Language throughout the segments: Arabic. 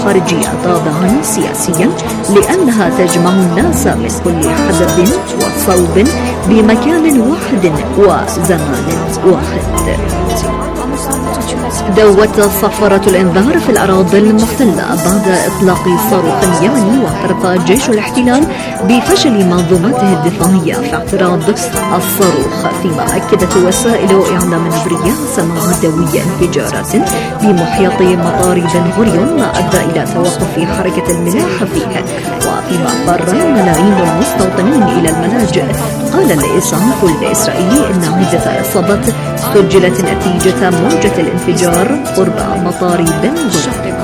خارجية طابعا سياسيا، لأنها تجمع الناس من كل حدب وصوب بمكان واحد وزمان واحد. دوت صفارة الإنذار في الأراضي المحتلة بعد إطلاق صاروخ يمني، واعترف جيش الاحتلال بفشل منظومته الدفاعية في اعتراض الصاروخ، فيما أكدت وسائل إعلام عبرية سماع دوي انفجارات بمحيط مطار بن غوريون ما أدى إلى توقف حركة الملاحة فيه. وفيما فر ملايين المستوطنين إلى الملاجئ، قال الإسعاف الإسرائيلي إن عدة إصابات سجلت نتيجة موجة الانفجار قرب مطار بن غوريون.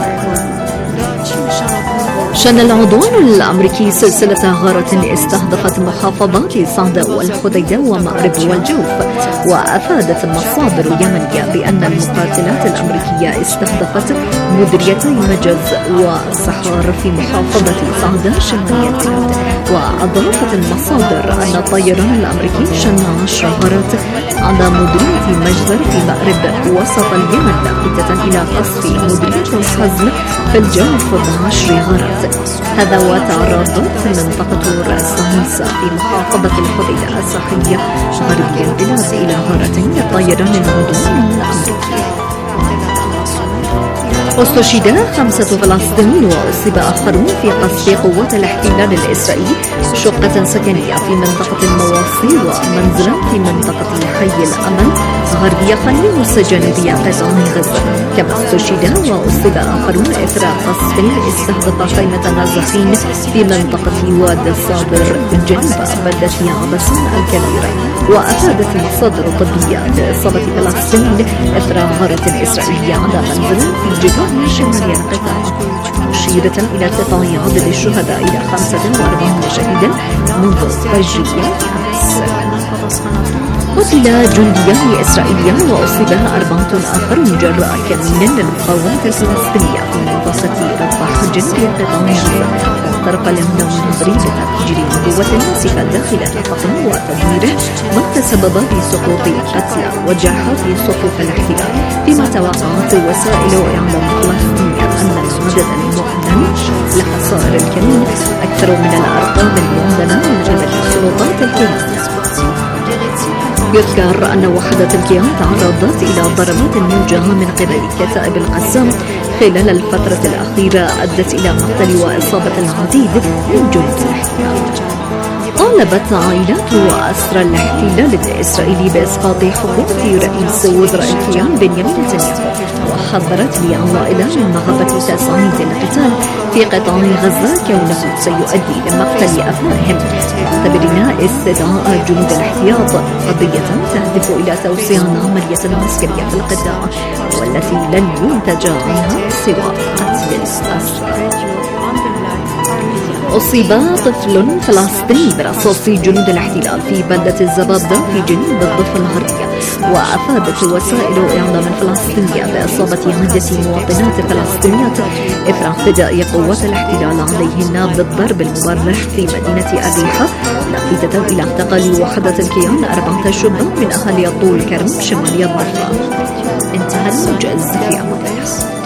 شن العدوان الأمريكي سلسلة غارات استهدفت محافظات صعدة والحديدة ومأرب والجوف، وأفادت مصادر يمنية بأن المقاتلات الأمريكية استهدفت مديريتي مجز وصحار في محافظة صعدة شمالية البلاد. وأضافت المصادر أن الطيران الأمريكي شن 10 غارات على مديرية مجزر في مأرب وسط اليمن، لافتة إلى قصف مديرية الحزم في الجوف ب10 غارات. هذا وتعرضت منطقة رأس عيسى في محافظة الحديدة الساحلية غربي البلاد إلى غارتين للطيران العدواني الأمريكي. استشهد 5 فلسطينيين وأصيب آخرون في قصف قوات الاحتلال الإسرائيلي شقة سكنية في منطقة المواصي ومنزلا في منطقة حي الأمل غربي خليل جنوبية قطاع غزة. كما استشهد وأصيب آخرون إثر قصف استهدف خيمة نازحين في منطقة واد الصابر جنوب بلدة عبسان الكبيرة. وأفادت مصادر طبية بإصابة فلسطينيين إثر غارة إسرائيلية على منزل في جبال شمالي القطاع، مشيرة إلى ارتفاع عدد الشهداء إلى 45 شهيدا منذ فجر أمس. قتل جنديان إسرائيليان وأصيب 4 آخرون جراء كمين للمقاومة الفلسطينية في منطقة رفح جنوب قطاع غزة. واعترف الإعلام العبري بتفجير عبوة ناسفة داخل القطاع وتدميره، ما تسبب بسقوط قتلى وجرحى في صفوف الاحتلال. فيما توقعت وسائل إعلام فلسطينية أن العدد المعلن لخسائر الكمين أكثر من الأرقام المعلنة من قبل سلطات الكيان. يذكر أن وحدة الكيان تعرضت إلى ضربات موجهة من قبل كتائب القسام خلال الفترة الأخيرة أدت إلى مقتل وإصابة العديد من جنود الاحتلال. طالبت عائلات وأسرى الاحتلال الإسرائيلي بإسقاط حكومة رئيس وزراء الكيان بنيامين نتنياهو، وحذرت العائلة من مغبة تسعيد القتال في قطاع غزة كونه سيؤدي لمقتل أبنائهم، معتبرين استدعاء جنود الاحتياط قضية تهدف إلى توسيع العملية العسكرية في القطاع، والتي لن ينتج عنها سوى قتل الأسرى. أصيب طفل فلسطيني برصاص جنود الاحتلال في بلدة الزبابدة في جنوب الضفة الغربية. وأفادت وسائل إعلام فلسطينية بإصابة عدة مواطنات فلسطينيات إثر اعتداء قوات الاحتلال عليهن بالضرب المبرح في مدينة الريحة، لافتة إلى اعتقال وحدة الكيان 4 شبان من أهالي طول كرم شمالي الضفة. انتهى الموجز في أمان.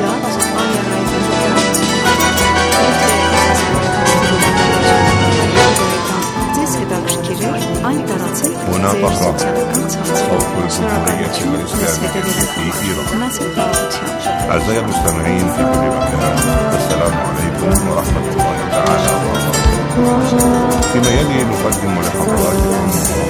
هنا بقرة صوت الجمهورية الإسلامية في إيران. أعزائي المستمعين في كل مكان، السلام عليكم ورحمة الله تعالى وبركاته. فيما يلي نقدم لحضراتكم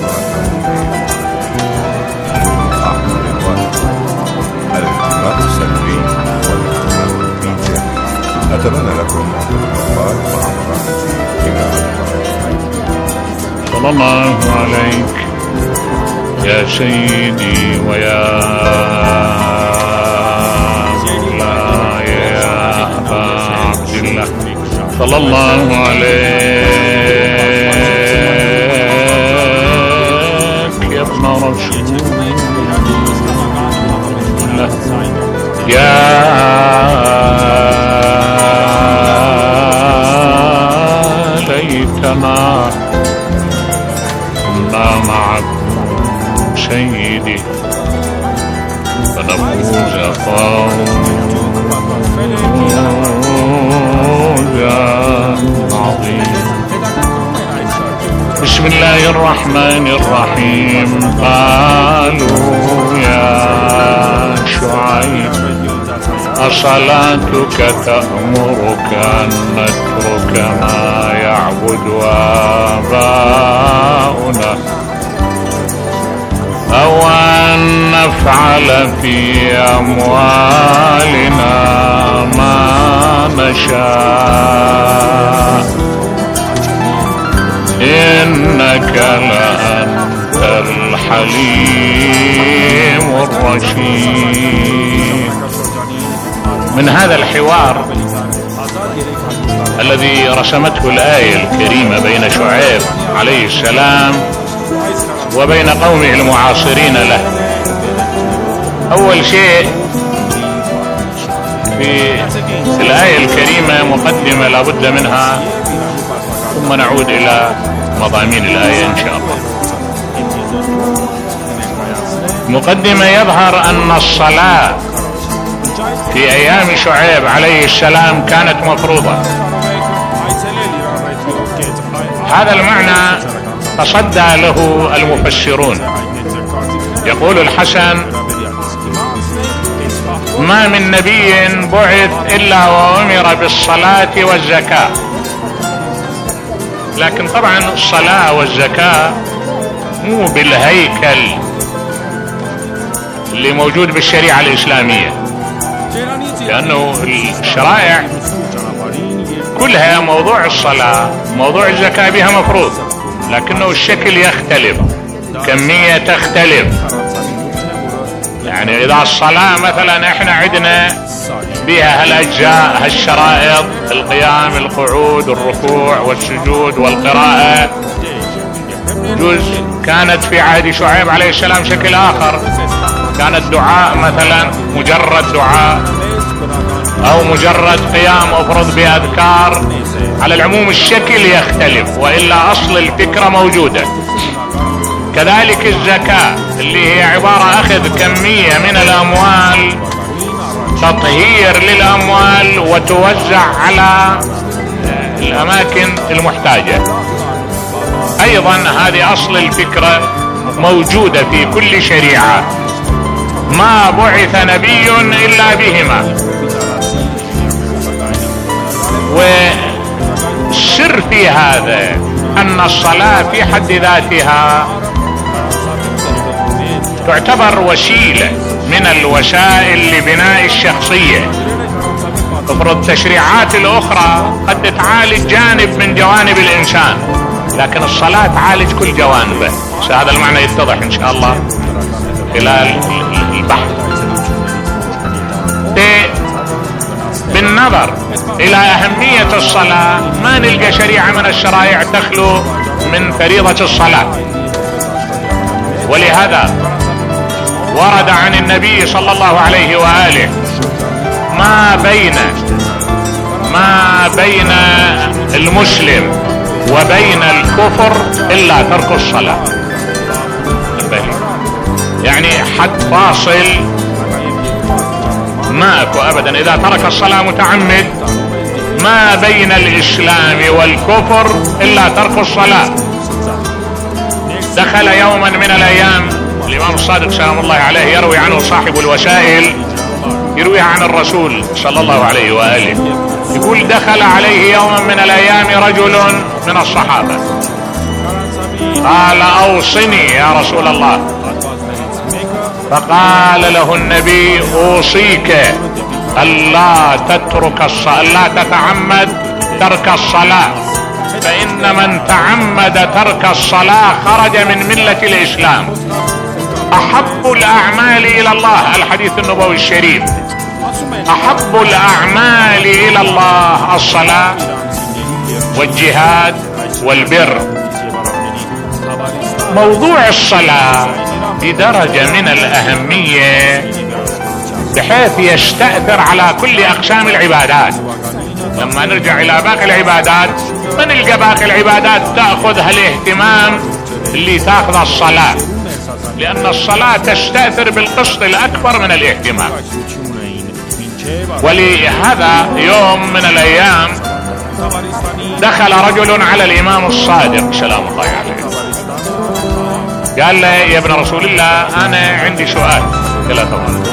الانتماء السلبي والانتماء الإيجابي. أتمنى لكم الأوقات مع برنامج إلى صلى الله عليك يا سيدي ويا مولاي يا أبا عبد الله، صلى الله عليك يا ابن رسول الله، يا ليتنا معكم سيدي فنفوز قوم الرحمن الرحيم قالوا يا شعيب أصلاتك تأمرك أن نترك ما يعبد آباؤنا أو أن نفعل في أموالنا ما نشاء إنك لأنت الحليم الرشيد. من هذا الحوار الذي رسمته الآية الكريمة بين شعيب عليه السلام وبين قومه المعاصرين له، أول شيء في الآية الكريمة مقدمة لا بد منها، ثم نعود إلى مضامين الآية إن شاء الله. مقدمة يظهر أن الصلاة في أيام شعيب عليه السلام كانت مفروضة. هذا المعنى تصدى له المفسرون. يقول الحسن: ما من نبي بعث إلا وأمر بالصلاة والزكاة، لكن طبعا الصلاة والزكاة مو بالهيكل اللي موجود بالشريعة الإسلامية، لأنه الشرائع كلها موضوع الصلاة موضوع الزكاة بها مفروض، لكنه الشكل يختلف، كمية تختلف. يعني إذا الصلاة مثلا احنا عندنا بها هالأجزاء هالشرائط، القيام القعود الركوع والسجود والقراءة، جزء كانت في عهد شعيب عليه السلام شكل آخر، كان الدعاء مثلا مجرد دعاء أو مجرد قيام أفرض بأذكار. على العموم الشكل يختلف، وإلا أصل الفكرة موجودة. كذلك الزكاة اللي هي عبارة أخذ كمية من الأموال، تطهير للأموال وتوزع على الأماكن المحتاجة. أيضا هذه أصل الفكرة موجودة في كل شريعة، ما بعث نبي إلا بهما. والسر في هذا أن الصلاة في حد ذاتها تعتبر وسيلة من الوسائل لبناء الشخصية. تفرض التشريعات الأخرى قد تعالج جانب من جوانب الإنسان، لكن الصلاة تعالج كل جوانبه. هذا المعنى يتضح إن شاء الله خلال البحث. بالنظر إلى أهمية الصلاة ما نلقى شريعة من الشرائع تخلو من فريضة الصلاة، ولهذا ورد عن النبي صلى الله عليه وآله ما بين المسلم وبين الكفر إلا ترك الصلاة. يعني حد فاصل ما أكو أبدا إذا ترك الصلاة متعمد. ما بين الإسلام والكفر إلا ترك الصلاة. دخل يوما من الأيام الإمام الصادق سلام الله عليه يروي عنه صاحب الوسائل، يرويها عن الرسول صلى الله عليه وآله، يقول: دخل عليه يوما من الأيام رجل من الصحابة قال: أوصني يا رسول الله. فقال له النبي: أوصيك ألا تتعمد ترك الصلاة، فإن من تعمد ترك الصلاة خرج من ملة الإسلام. أحب الأعمال إلى الله، الحديث النبوي الشريف، أحب الأعمال إلى الله الصلاة والجهاد والبر. موضوع الصلاة بدرجة من الأهمية بحيث يستأثر على كل أقسام العبادات. لما نرجع إلى باقي العبادات ما نلقى باقي العبادات تأخذ هالاهتمام اللي تأخذ الصلاة، لأن الصلاة تستأثر بالقسط الأكبر من الاهتمام. ولهذا يوم من الأيام دخل رجل على الإمام الصادق سلام الله عليه قال له يا ابن رسول الله انا عندي سؤال. قال له طبعا.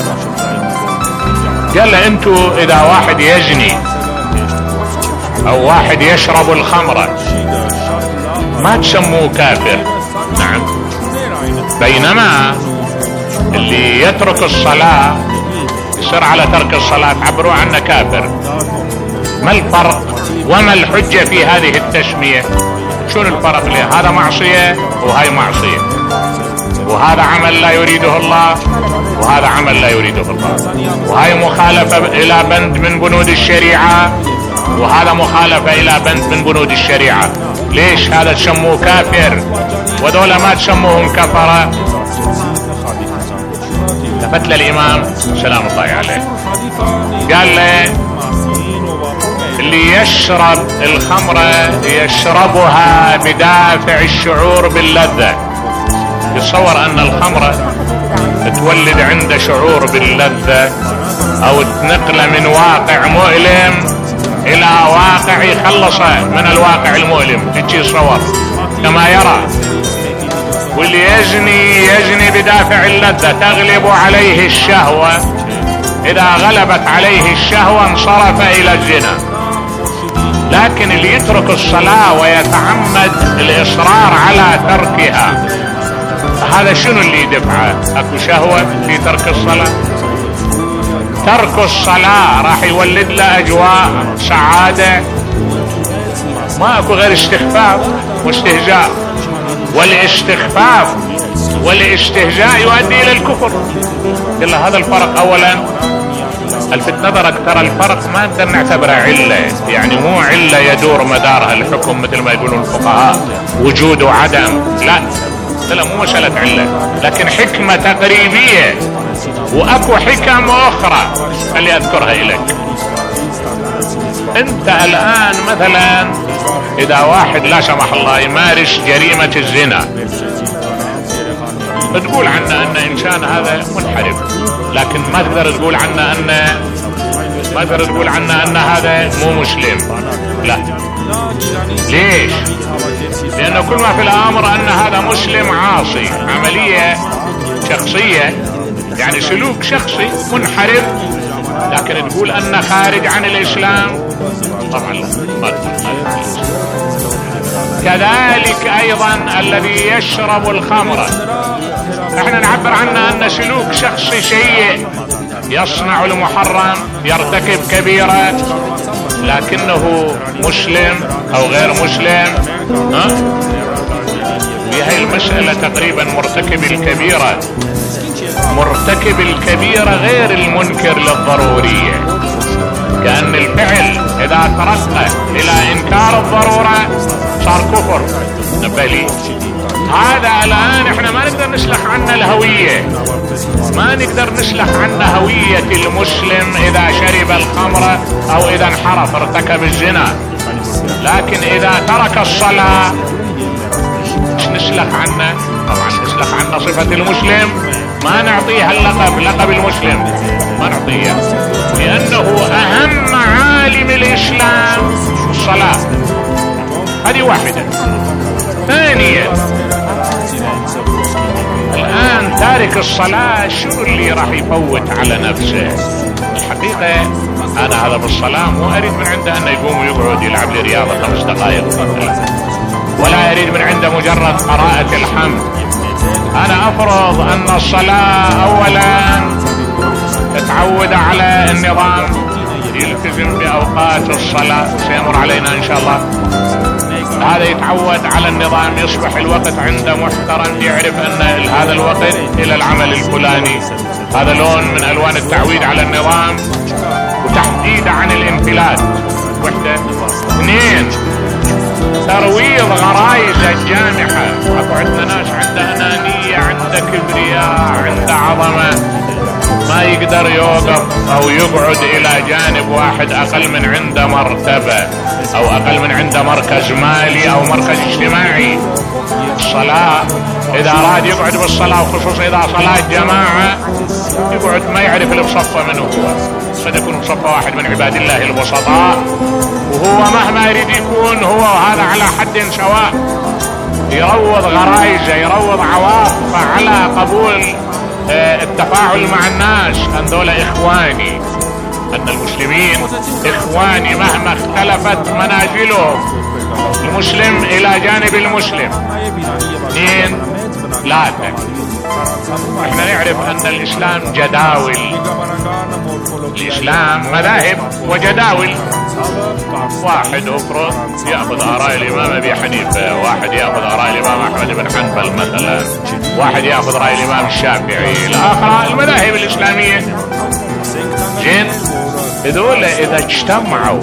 قال له انتوا اذا واحد يزني او واحد يشرب الخمرة ما تسموه كافر؟ نعم. بينما اللي يترك الصلاة يصير على ترك الصلاة تعبروا عنه كافر. ما الفرق وما الحجة في هذه التسمية؟ شنو الفرق ليه؟ هذا معصية وهاي معصية، وهذا عمل لا يريده الله وهذا عمل لا يريده الله، وهاي مخالفة إلى بند من بنود الشريعة وهذا مخالفة إلى بند من بنود الشريعة. ليش هذا تسموه كافر وذولا ما تسموهم كفرة؟ لفت الإمام سلام الله عليه قال له اللي يشرب الخمرة يشربها بدافع الشعور باللذة. يتصور أن الخمرة تولد عنده شعور باللذة أو تنقله من واقع مؤلم إلى واقع يخلصه من الواقع المؤلم. تجي صور كما يرى. واللي يزني بدافع اللذة تغلب عليه الشهوة. إذا غلبت عليه الشهوة انصرف إلى الزنا. لكن اللي يترك الصلاة ويتعمد الإصرار على تركها هذا شنو اللي يدفعه؟ أكو شهوة في ترك الصلاة؟ ترك الصلاة راح يولد له أجواء سعادة؟ ما أكو غير استخفاف واستهزاء، والاستخفاف والاستهزاء يؤدي إلى الكفر. قل له هذا الفرق. أولا الفت نظرك، ترى الفرق ما نقدر نعتبره علة، يعني مو علة يدور مدارها الحكم مثل ما يقولون الفقهاء وجود وعدم، لا مو مسألة علة، لكن حكمة تقريبية. وأكو حكم أخرى اللي أذكرها إليك. أنت الآن مثلا إذا واحد لا سمح الله يمارس جريمة الزنا بتقول عنه أن إنسان هذا منحرف، لكن ما تقدر تقول عنه أن هذا مو مسلم. لا. ليش؟ لأنه كل ما في الأمر أن هذا مسلم عاصي، عملية شخصية يعني سلوك شخصي منحرف، لكن تقول أنه خارج عن الإسلام طبعا لا، ما تقول. كذلك أيضا الذي يشرب الخمر احنا نعبر عنه أن سلوك شخصي سيء، يصنع المحرم، يرتكب كبيرة، لكنه مسلم أو غير مسلم. في هاي المسألة تقريبا مرتكب الكبيرة غير المنكر للضرورية، كأن الفعل إذا ترقى إلى إنكار الضرورة صار كفر. نبالي هذا الآن احنا ما نقدر نسلخ عنه الهوية، ما نقدر نسلخ عنه هوية المسلم إذا شرب الخمر أو إذا انحرف ارتكب الزنا، لكن إذا ترك الصلاة نسلخ عنه؟ طبعا نسلخ عنه صفة المسلم، ما نعطيها لقب المسلم، ما نعطيها، لأنه أهم معالم الإسلام الصلاة. هذه واحدة. ثانيا الآن تارك الصلاة شنو اللي راح يفوت على نفسه؟ الحقيقة أنا هذا بالصلاة مو أريد من عنده أنه يقوم ويقعد يلعب لي رياضة 5 دقائق، ولا أريد من عنده مجرد قراءة الحمد. أنا أفرض أن الصلاة أولا تتعود على النظام، يلتزم بأوقات الصلاة سيمر علينا إن شاء الله. هذا يتعود على النظام، يصبح الوقت عنده محترم، يعرف أن هذا الوقت إلى العمل الفلاني. هذا لون من ألوان التعويد على النظام وتحديد عن الانفلات. واحدة. 2 ترويض غرائز الجامحة. أكو عندنا ناس عنده أنانية، عنده كبرياء، عنده عظمة، ما يقدر يوقف أو يقعد إلى جانب واحد أقل من عنده مرتبة أو أقل من عنده مركز مالي أو مركز اجتماعي. الصلاة إذا أراد يقعد بالصلاة، وخصوصا إذا صلاة جماعة، يقعد ما يعرف اللي بصفه منه هو، قد يكون بصفه واحد من عباد الله البسطاء، وهو مهما يريد يكون هو هذا على حد سواء. يروض غرايزه، يروض عواطفه على قبول التفاعل مع الناس، ان دول اخواني، ان المسلمين اخواني مهما اختلفت منازلهم، المسلم الى جانب المسلم. 2 3 احنا نعرف ان الاسلام جداول، الاسلام مذاهب وجداول. واحد افرض ياخذ اراء الامام ابي حنيفه، واحد ياخذ اراء الامام احمد بن حنبل مثلا، واحد ياخذ راي الامام الشافعي، الاخر المذاهب الاسلاميه. جن هذول اذا اجتمعوا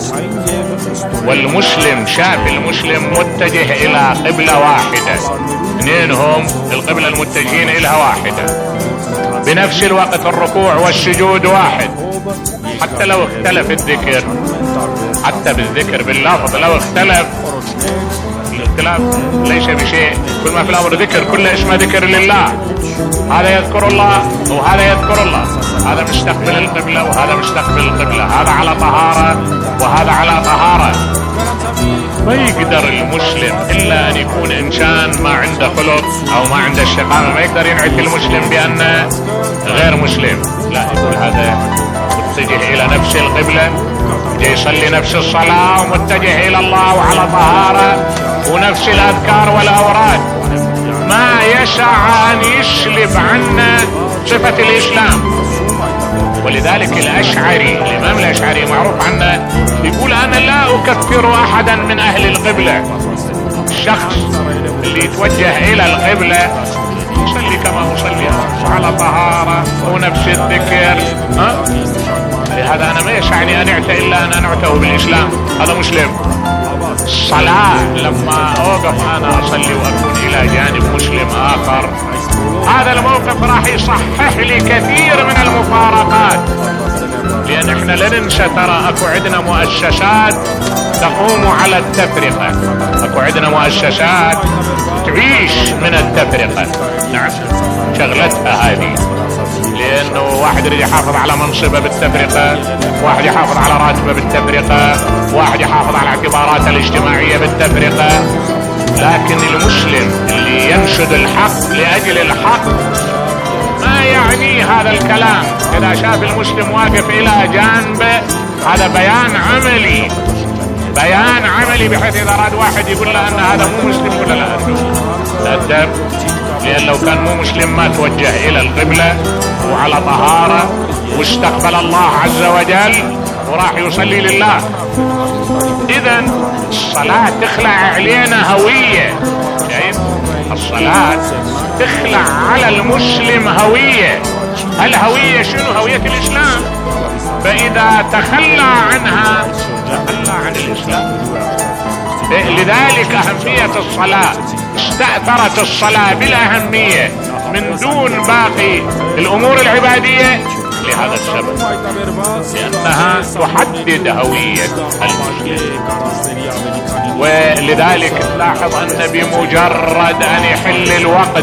والمسلم شاف المسلم متجه الى قبلة واحدة، اثنينهم القبلة المتجهين الها واحدة، بنفس الوقت الركوع والسجود واحد، حتى لو اختلف الذكر، حتى بالذكر باللفظ لو اختلف، الاختلاف ليس بشيء، كل ما في الامر ذكر، كل اسمه ذكر لله، هذا يذكر الله وهذا يذكر الله، هذا مستقبل القبلة وهذا مستقبل القبلة، هذا على طهارة وهذا على طهارة. ما يقدر المسلم الا ان يكون انسان ما عنده خلق او ما عنده استقامة، ما يقدر ينعت المسلم بانه غير مسلم، لا، يقول هذا متجه الى نفس القبلة، يصلي نفس الصلاة ومتجه الى الله وعلى طهارة ونفس الاذكار والاوراد، ما يسعى ان يسلب عنا صفة الاسلام. ولذلك الاشعري، الامام الاشعري معروف عنه يقول انا لا اكفر احدا من اهل القبلة، الشخص اللي يتوجه الى القبلة يصلي كما اصلي على طهارة ونفس الذكر، لهذا انا ما يسعني ان اعتى الا ان انعته بالاسلام، هذا مسلم. الصلاة لما اوقف انا اصلي واكون الى جانب مسلم اخر، هذا الموقف راح يصحح لي كثير من المفارقات، لان احنا لا ننسى ترى اكو عندنا مؤسسات تقوم على التفرقة، اكو عندنا مؤسسات تعيش من التفرقة، نعم شغلتها هذه، لانه واحد يريد يحافظ على منصبه بالتفرقة، واحد يحافظ على راتبه بالتفرقة، واحد يحافظ على اعتباراته الاجتماعية بالتفرقة. لكن المسلم اللي ينشد الحق لأجل الحق ما يعني هذا الكلام، إذا شاف المسلم واقف إلى جانبه هذا بيان عملي، بيان عملي، بحيث إذا أراد واحد يقول له أن هذا مو مسلم يقول له لا تأدب، لأن لو كان مو مسلم ما توجه إلى القبلة وعلى طهارة واستقبل الله عز وجل وراح يصلي لله. إذن الصلاة تخلع علينا هوية، شايف؟ الصلاة تخلع على المسلم هوية، الهوية شنو؟ هوية الإسلام، فإذا تخلى عنها تخلى عن الإسلام. لذلك أهمية الصلاة، استأثرت الصلاة بالأهمية من دون باقي الأمور العبادية لهذا السبب، لأنها تحدد هوية المسلم. ولذلك تلاحظ أن بمجرد أن يحل الوقت،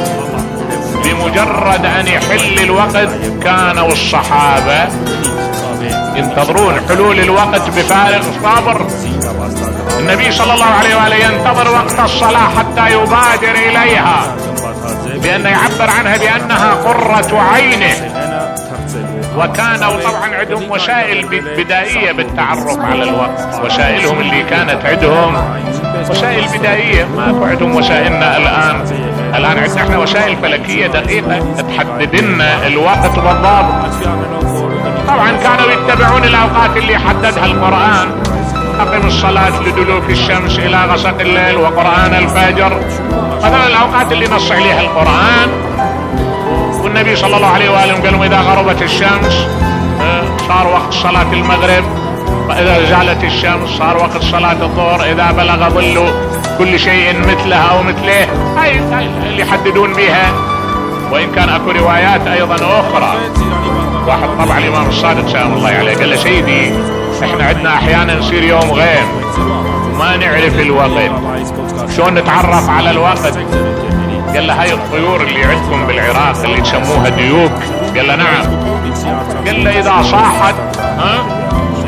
بمجرد أن يحل الوقت كانوا الصحابة ينتظرون حلول الوقت بفارغ الصبر. النبي صلى الله عليه وآله ينتظر وقت الصلاة حتى يبادر إليها، لأنه يعبر عنها بأنها قرة عينه. وكانوا طبعا عندهم وسائل بدائية بالتعرف على الوقت، وسائلهم اللي كانت عندهم وسائل بدائية، ما عندهم وسائلنا الآن عندنا احنا وسائل فلكية دقيقة تحدد لنا الوقت بالضبط. طبعا كانوا يتبعون الأوقات اللي حددها القرآن، أقم الصلاة لدلوك الشمس إلى غسق الليل وقرآن الفجر، مثلا الأوقات اللي نص عليها القرآن. والنبي صلى الله عليه وآله قال لهم إذا غربت الشمس صار وقت صلاة المغرب، وإذا زالت الشمس صار وقت صلاة الظهر، إذا بلغ ظل كل شيء مثلها أو مثله، هاي اللي يحددون بها. وإن كان أكو روايات أيضا أخرى. واحد طبعا الإمام الصادق سلام الله عليه قال له سيدي احنا عندنا أحيانا نصير يوم غيم ما نعرف الوقت، شلون نتعرف على الوقت؟ قال له هاي الطيور اللي عندكم بالعراق اللي تسموها ديوك. قال له نعم. قال له إذا صاحت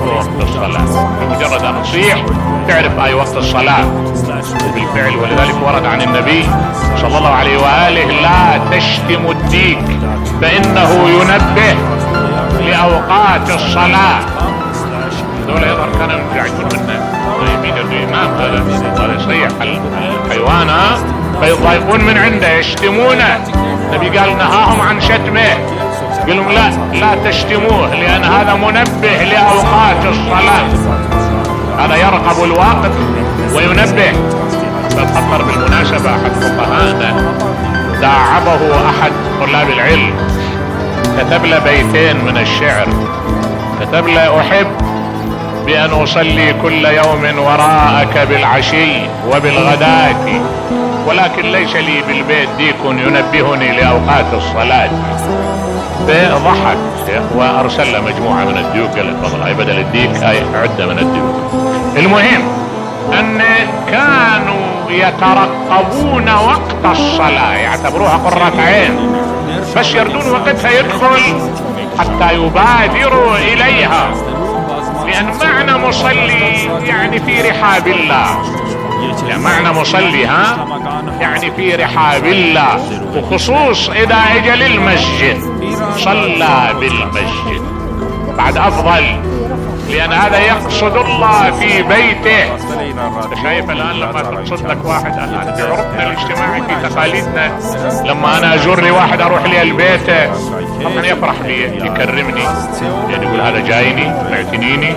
وقت الصلاة. بمجرد أن تصيح تعرف أي وقت الصلاة. وبالفعل ولذلك ورد عن النبي صلى الله عليه وآله: لا تشتم الديك فإنه ينبه لأوقات الصلاة. دولة يظهر كان يرجع يقول منا يمين الإمام هذا يصيح الحيوان فيضايقون من عنده يشتمونه. النبي قال نهاهم عن شتمه، قال لهم لا تشتموه لأن هذا منبه لأوقات الصلاة. هذا يرقب الوقت وينبه. فأذكر بالمناسبة أحد فقهاءنا داعبه أحد طلاب العلم، كتب له بيتين من الشعر. كتب له: أحب بأن أصلي كل يوم وراءك بالعشي وبالغداة، ولكن ليس لي بالبيت ديك ينبهني لأوقات الصلاة. فضحك وأرسل له مجموعة من الديوك، قال تفضل هاي بدل الديك هاي عدة من الديوك. المهم أن كانوا يترقبون وقت الصلاة، يعتبروها قرة عين، بس يردون وقتها يدخل حتى يبادروا إليها، لأن معنى مصلي يعني في رحاب الله. يعني معنى مصلي يعني في رحاب الله، وخصوص إذا أجى للمسجد صلى بالمسجد بعد أفضل، لأن هذا يقصد الله في بيته. شايف الآن لما تقصد لك واحد، الآن في عرفنا الاجتماعي في تقاليدنا لما أنا أزور لي واحد أروح لي البيت طبعا يفرح لي يكرمني، يعني يقول هذا جايني معتنيني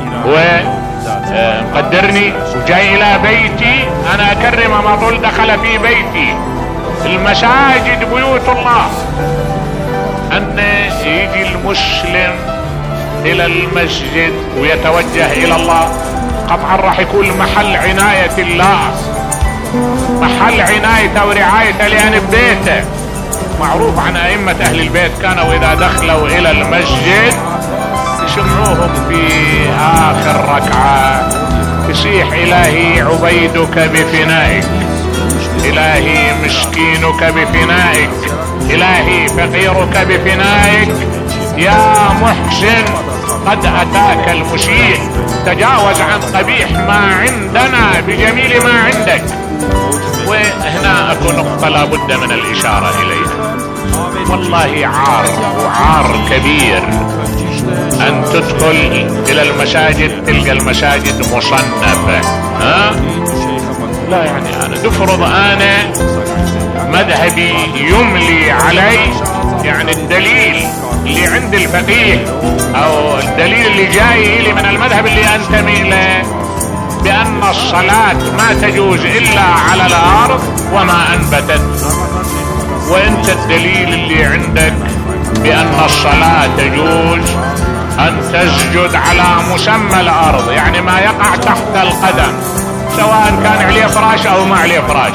ومقدرني وجاي إلى بيتي أنا أكرمه ما طول دخل في بيتي. المساجد بيوت الله، أن يجي المسلم إلى المسجد ويتوجه إلى الله قطعا راح يكون محل عناية الله، محل عنايته ورعايته، لأن ببيته معروف عن أئمة أهل البيت كانوا إذا دخلوا إلى المسجد يسمعوهم في آخر ركعة يصيح: إلهي عبيدك بفنائك، إلهي مسكينك بفنائك، إلهي فقيرك بفنائك، يا محسن قد أتاك المسيء، تجاوز عن قبيح ما عندنا بجميل ما عندك. وهنا أكو نقطة لابد من الإشارة إليها. والله عار كبير أن تدخل إلى المساجد تلقى المساجد مصنفة. لا يعني أنا تفرض أنا مذهبي يملي علي، يعني الدليل اللي عند الفقيه أو الدليل اللي جاي لي من المذهب اللي أنتمي له بأن الصلاة ما تجوز إلا على الأرض وما أنبتت، وأنت الدليل اللي عندك بأن الصلاة تجوز أن تسجد على مسمى الأرض، يعني ما يقع تحت القدم سواء كان عليه فراش أو ما عليه فراش.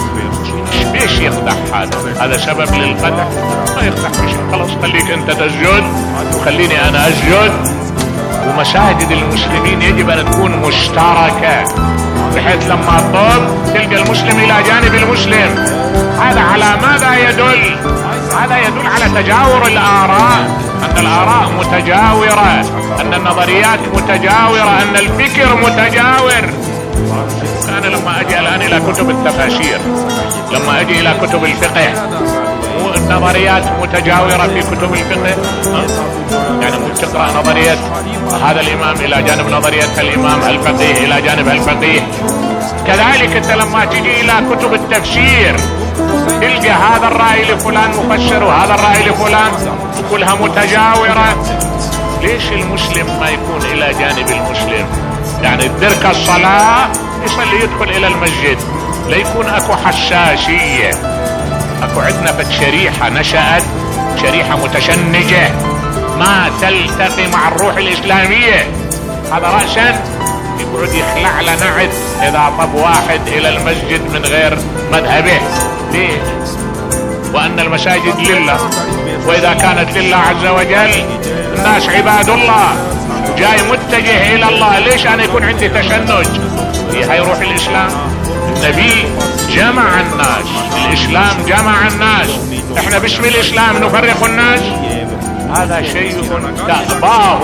ليش يقدح هذا سبب للقدح؟ ما يقدح بشيء، خلاص خليك أنت تسجد وخليني أنا أسجد. ومساجد المسلمين يجب أن تكون مشتركة، بحيث لما تطب تلقى المسلم إلى جانب المسلم. هذا على ماذا يدل؟ هذا يدل على تجاور الآراء، أن الآراء متجاورة، أن النظريات متجاورة، أن الفكر متجاور. أنا لما أجي الآن إلى كتب التفاسير، لما أجي إلى كتب الفقه، النظريات متجاورة في كتب الفقه. يعني ممكن تقرأ نظرية هذا الإمام إلى جانب نظرية الإمام الفقيه إلى جانب الفقيه. كذلك أنت لما تجي إلى كتب التفسير تلقى هذا الرأي لفلان مفسر وهذا الرأي لفلان، كلها متجاورة. ليش المسلم ما يكون إلى جانب المسلم؟ يعني تدرك الصلاة يصلي يدخل إلى المسجد، لا يكون أكو حساسية. أكو عندنا شريحة نشأت، شريحة متشنجة ما تلتقي مع الروح الإسلامية. هذا رأسا يقعد يخلع لنعد إذا طب واحد إلى المسجد من غير مذهبه. ليه؟ وأن المساجد لله، وإذا كانت لله عز وجل الناس عباد الله جاي متجه إلى الله، ليش أنا يكون عندي تشنج؟ هاي روح الإسلام. النبي جمع الناس، الإسلام جمع الناس، احنا باسم الإسلام نفرق الناس. هذا شيء تأباه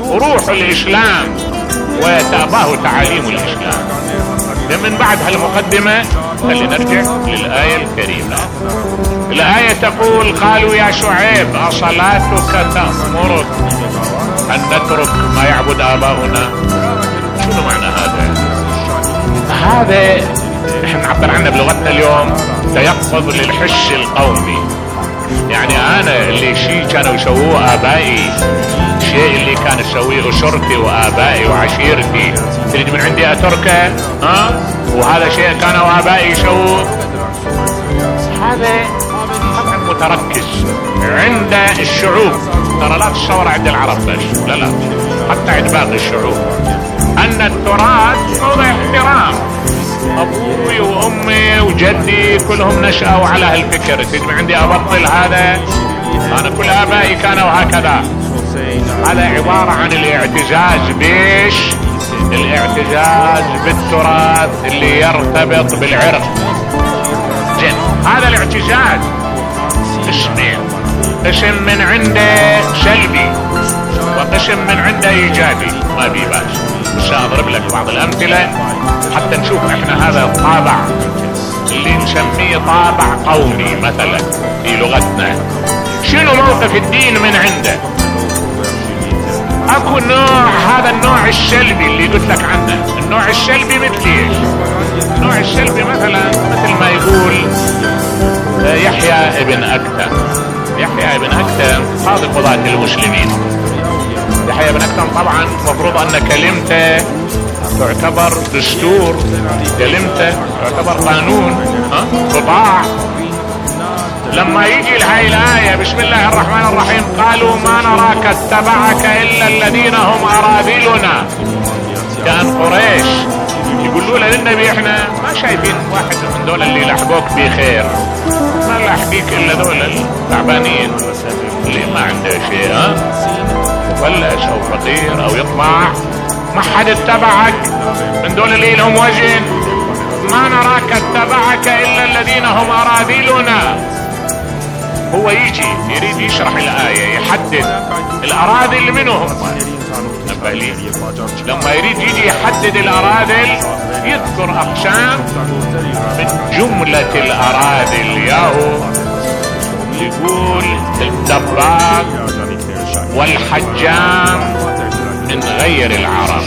روح الإسلام وتأباه تعاليم الإسلام. من بعد هالمقدمة خلينا نرجع للآية الكريمة. الآية تقول: قالوا يا شعيب أصلاتك تأمرك أن نترك ما يعبد آباؤنا. شنو معنى هذا؟ هذا نحن نعبر عنه بلغتنا اليوم تيقظ للحش القومي. يعني أنا اللي شيء كانوا يسووه آبائي، شيء اللي كان يسويه أسرتي وآبائي وعشيرتي، تريد من عندي أتركه؟ وهذا شيء كانوا آبائي يسووه. هذا طبعا متركز عند الشعوب، ترى لا تتصور عند العرب بس، لا حتى عند باقي الشعوب، أن التراث موضع احترام. أبوي وأمي وجدي كلهم نشأوا على هالفكر، تريد من عندي أبطل هذا؟ أنا كل آبائي كانوا هكذا. هذا عبارة عن الاعتزاز بيش؟ الاعتزاز بالتراث اللي يرتبط بالعرق. زين، هذا الاعتزاز قسمين، قسم من عنده سلبي وقسم من عنده ايجابي، ما في باس. بس اضرب لك بعض الامثله حتى نشوف احنا هذا الطابع اللي نسميه طابع قومي مثلا في لغتنا، شنو موقف الدين من عنده. اكو نوع، هذا النوع السلبي اللي قلت لك عنه. النوع السلبي مثل ايش؟ النوع السلبي مثلا مثل ما يقول يحيى ابن أكثم. يحيى ابن أكثم قاضي قضاة المسلمين. يحيى ابن أكثم طبعا مفروض ان كلمته تعتبر دستور، كلمته تعتبر قانون تطاع. لما يجي لهاي الآية بسم الله الرحمن الرحيم: قالوا ما نراك اتبعك إلا الذين هم أراذلنا. كان قريش يقولوا له للنبي: احنا ما شايفين واحد من دول اللي لحقوك بخير، ما لاحقيك إلا دول التعبانين اللي ما عنده شيء، مفلس أو فقير أو يطمع، ما حد اتبعك من دول اللي لهم وزن. ما نراك اتبعك إلا الذين هم أراذلنا. هو يجي يريد يشرح الآية، يحدد الأراذل منهم. لما يريد يجي يحدد الأراذل يذكر أقسام من جملة الأراذل، ياهو يقول الدباغ والحجام من غير العرب.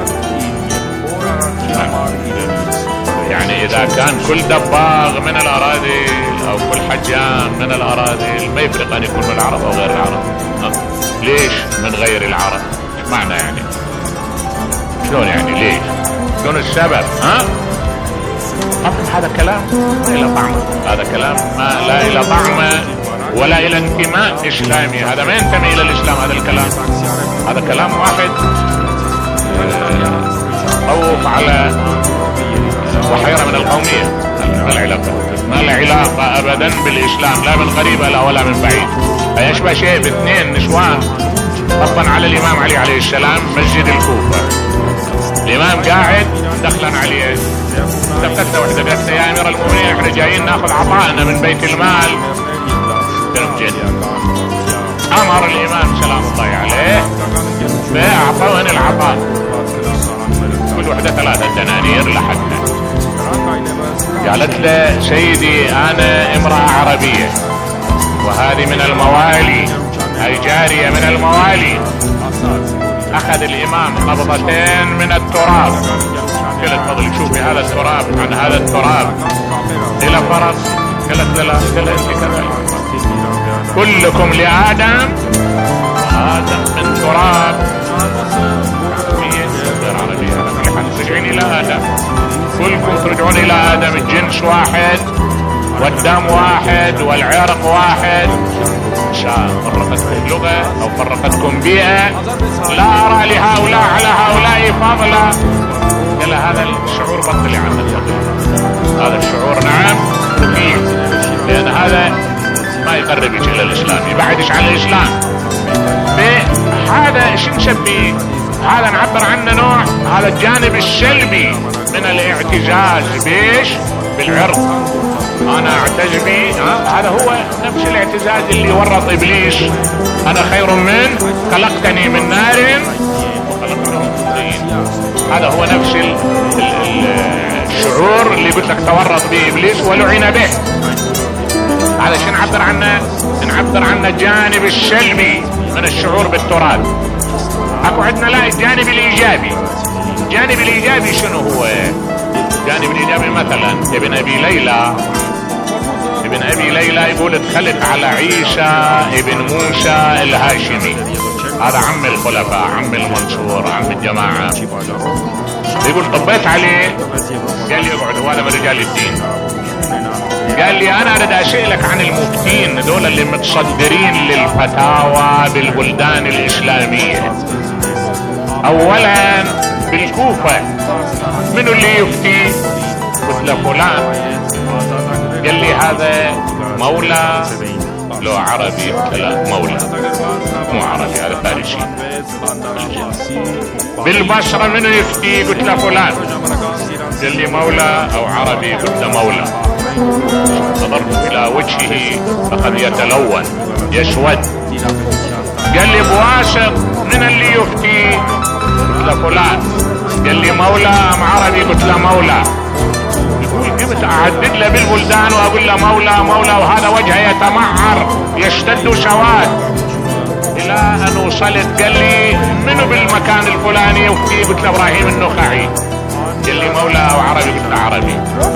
يعني إذا كان كل دباغ من الأراذل أو كل حجام من الأراذل ما يفرق أن يكون من العرب أو غير العرب. ليش من غير العرب؟ ايش معنى يعني؟ شلون يعني ليش؟ شلون السبب؟ طبعا هذا كلام ما إلى طعمه، هذا كلام ما لا إلى طعمه ولا إلى انتماء إسلامي. هذا ما ينتمي إلى الإسلام. هذا الكلام، هذا كلام واحد طوف على بحيرة من القومية. ما العلاقة؟ ما له علاقة أبدا بالإسلام، لا من قريب ولا من بعيد. فيشبه شيء باثنين نسوان طبا على الإمام علي عليه السلام مسجد الكوفة. الإمام قاعد دخلن عليه، دفتنا وحدة قالت: يا أمير المؤمنين احنا جايين ناخذ عطائنا من بيت المال. أمر الإمام سلام الله عليه فأعطوهن العطاء، كل وحدة 3 دنانير لحدنا. قالت له: سيدي أنا امرأة عربية وهذه من الموالي، هاي جارية من الموالي. أخذ الإمام قبضتين من التراب، قلت: تفضلي شوفي هذا التراب عن هذا التراب إلى فرق. قلت: لا أنت كذا، كلكم لآدم وآدم من تراب. غير عربية، ترجعين إلى آدم، كلكم ترجعون إلى آدم. الجنس واحد والدم واحد والعرق واحد. فرقتكم لغة أو فرقتكم بيئة، لا أرى لهؤلاء على هؤلاء فضلا. قال: هذا الشعور بطل عن الفضل، هذا الشعور نعم مفيد، لأن هذا ما يقربك إلى الإسلام، يبعدش عن الإسلام. هذا شو نسميه؟ هذا نعبر عنه نوع، هذا الجانب السلبي من الاعتزاز بيش؟ بالعرق. انا اعتز بي، هذا هو نفس الاعتزاز اللي ورط ابليس: انا خير منه، خلقتني من نار الفلسطينيين. هذا هو نفس الشعور اللي قلت لك تورط به ابليس ولعن به. هذا شو نعبر عنه؟ نعبر عنه الجانب السلبي من الشعور بالتراث. اكو عندنا لا الجانب الايجابي. الجانب الايجابي شنو هو؟ الجانب الايجابي مثلا ابن ابي ليلى يقول دخلت على عيسى ابن موسى الهاشمي، هذا عم الخلفاء، عم المنصور، عم الجماعة. يقول طبيت عليه، قال لي اقعد، هو هذا من رجال الدين. قال لي انا اريد اسألك عن المفتين دول اللي متصدرين للفتاوى بالبلدان الاسلامية. اولا بالكوفة منو اللي يفتي؟ قلت له فلان. قال لي هذا مولى لو عربي؟ قلت لا مولى مو عربي، هذا فارسي. بالبصرة منو يفتي؟ قلت له فلان. قال لي مولى او عربي؟ قلت له مولى. نظرت الى وجهه فقد يتلون يسود. قال لي بواسط من اللي يفتي؟ قلت له فلان. قال لي مولى ام عربي؟ قلت له مولى. قمت اعدد له بالبلدان واقول له مولى مولى، وهذا وجهه يتمعر يشتد سواد، الى ان وصلت قال لي منو بالمكان الفلاني يفتي؟ قلت له ابراهيم النخعي. قال لي مولى او عربي؟ قلت له عربي.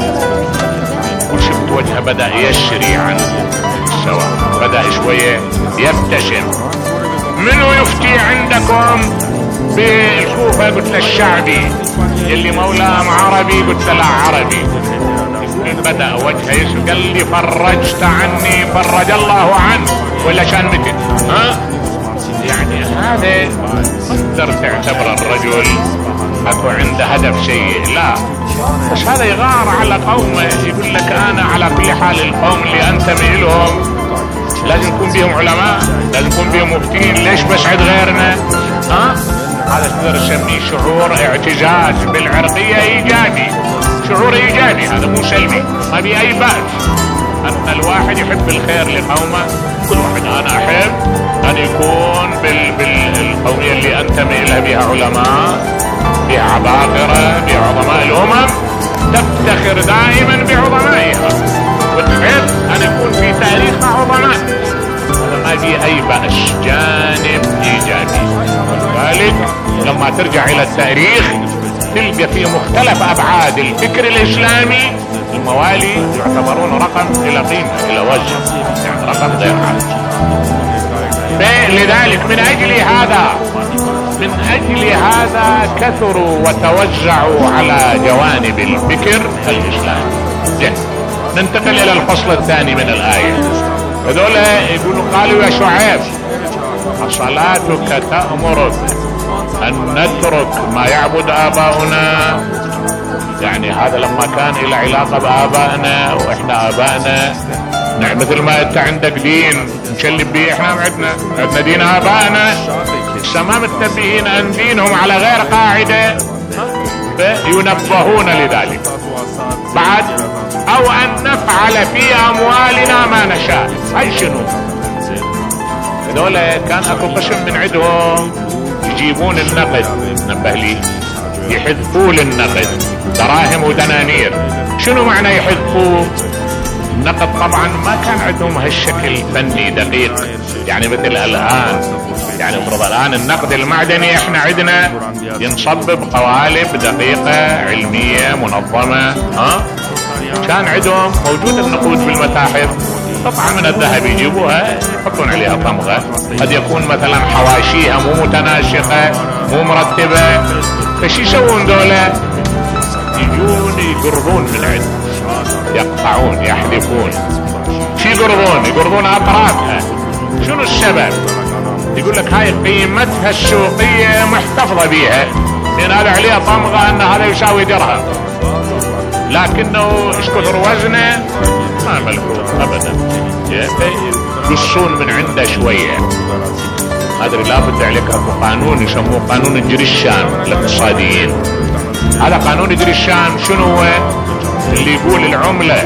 وشفت وجهه بدا يسري عن السواد، بدا شويه يبتسم. منو يفتي عندكم بالكوفة؟ قلت له الشعبي. قال لي مولى ام عربي؟ قلت له لا عربي. بدأ وجهه يسر. قال لي فرجت عني فرج الله عنه، ولا كان متن؟ ها يعني هذا تقدر تعتبر الرجل اكو عنده هدف شيء؟ لا، بس هذا يغار على قومه، يقول لك انا على كل حال القوم اللي انتمي لهم لازم يكون بهم علماء، لازم يكون بهم مفتين، ليش بسعد غيرنا؟ ها هذا تقدر تسميه شعور اعتزاز بالعرقية ايجابي، شعور ايجابي، هذا مو سلبي، ما بي اي بأس ان الواحد يحب الخير لقومه. كل واحد انا احب ان يكون بالقومية اللي انتمي لها بها علماء، بها عباقرة، بها عظماء الامم، تفتخر دائما بعظمائها وتحب ان يكون في تاريخها عظماء، هذا ما بي اي بأس، جانب ايجابي. ولذلك لما ترجع الى التاريخ تلقى في مختلف ابعاد الفكر الاسلامي الموالي يعتبرون رقم الى قيمة الى وزن، يعني رقم غير عادي. لذلك من اجل هذا كثروا وتوزعوا على جوانب الفكر الاسلامي. ننتقل الى الفصل الثاني من الايه. هذول يقولوا قالوا يا شعيب صلاتك تأمرك ان نترك ما يعبد اباؤنا، يعني هذا لما كان الى علاقة بابائنا واحنا ابائنا مثل ما انت عندك دين نشلب به، احنا عندنا دين ابائنا ما متنبهين ان دينهم على غير قاعدة فينبهون لذلك. بعد او ان نفعل في اموالنا ما نشاء. هاي شنو؟ هذول كان اكو قسم من عندهم يجيبون النقد، نبه لي، يحذفوا النقد دراهم ودنانير. شنو معنى يحذفوا النقد؟ طبعا ما كان عندهم هالشكل فني دقيق، يعني مثل الان، يعني افرض الان النقد المعدني احنا عندنا ينصب بقوالب دقيقة علمية منظمة. كان عندهم موجود النقود بالمتاحف، قطعة من الذهب يجيبوها يحطون عليها طمغة، قد يكون مثلا حواشيها مو متناسقة مو مرتبة، فش يسوون دولة؟ يجون يقرضون من عند، يقطعون يحذفون. شو يقرضون اطرافها. شنو السبب؟ يقول لك هاي قيمتها السوقية محتفظة بيها، لان هذا عليها طمغة ان هذا يساوي درهم، لكنه ايش كثر وزنه ما ملحوظ ابدا، يقصون من عنده شوية. ادري لابد عليك اكو قانون يسموه قانون الجريشان الاقتصاديين. هذا قانون الجريشان شنو هو؟ اللي يقول العملة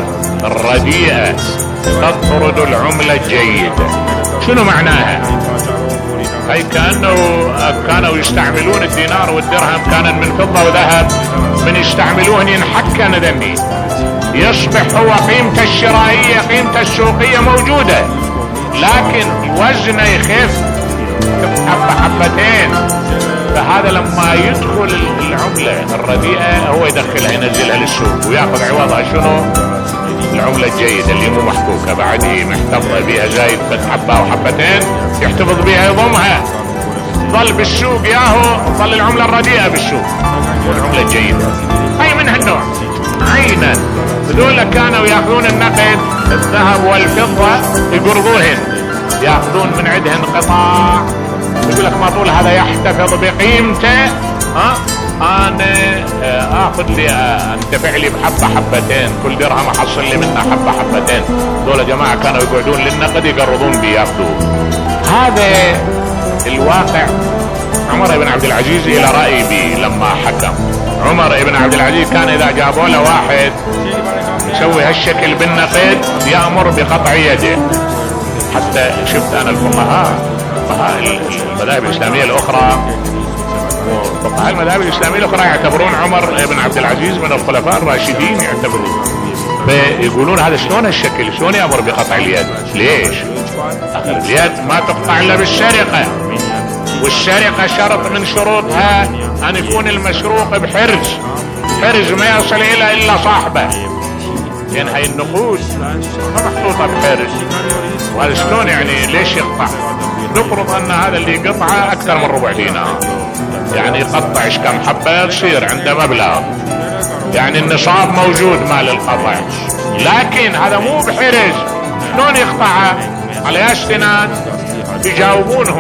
الرديئة تطرد العملة الجيدة. شنو معناها؟ أي كأنه كانوا يستعملون الدينار والدرهم كان من فضة وذهب، من يستعملوهن ينحك ندمي، يصبح هو قيمته الشرائية قيمته السوقية موجودة، لكن وزنه يخف حبة حبتين. فهذا لما يدخل العملة الرديئة هو يدخلها ينزلها للسوق ويأخذ عوضها شنو؟ العملة الجيدة اللي مو محكوكة بعد هي محتفظة بها زايد بس حبة وحبتين يحتفظ بها يضمها، ظل بالسوق ياهو ظل العملة الرديئة بالسوق والعملة الجيدة. أي من هالنوع عينا. هذول كانوا يأخذون النقد الذهب والفضة يقرضوهن، يأخذون من عندهن قطاع، يقول لك ما طول هذا يحتفظ بقيمته، أنا آخذ لي أنتفع لي بحبة حبتين، كل درهم أحصل لي منها حبة حبتين. دول جماعة كانوا يقعدون للنقد يقرضون بياخذوه. هذا الواقع عمر بن عبد العزيز إلى رأي به لما حكم. عمر بن عبد العزيز كان إذا جابوا له واحد يسوي هالشكل بالنقد يأمر بقطع يده. حتى شفت أنا الفقهاء المذاهب الإسلامية الأخرى وفقهاء المذاهب الإسلامية الأخرى يعتبرون عمر بن عبد العزيز من الخلفاء الراشدين، يعتبرون فيقولون هذا شلون الشكل، شلون يأمر بقطع اليد؟ ليش؟ اليد ما تقطع إلا بالسرقة، والسرقة شرط من شروطها أن يكون المسروق بحرز، حرز ما يصل إلى إلا صاحبه، لأن هاي النقود ما محطوطة بحرز. وهذا شلون يعني ليش يقطع؟ نفرض أن هذا اللي قطعه أكثر من ربع دينار، يعني يقطع إيش كم حبة تصير عنده مبلغ، يعني النصاب موجود مال القطع، لكن هذا مو بحرز، شلون يقطعه؟ على استناد يجاوبونهم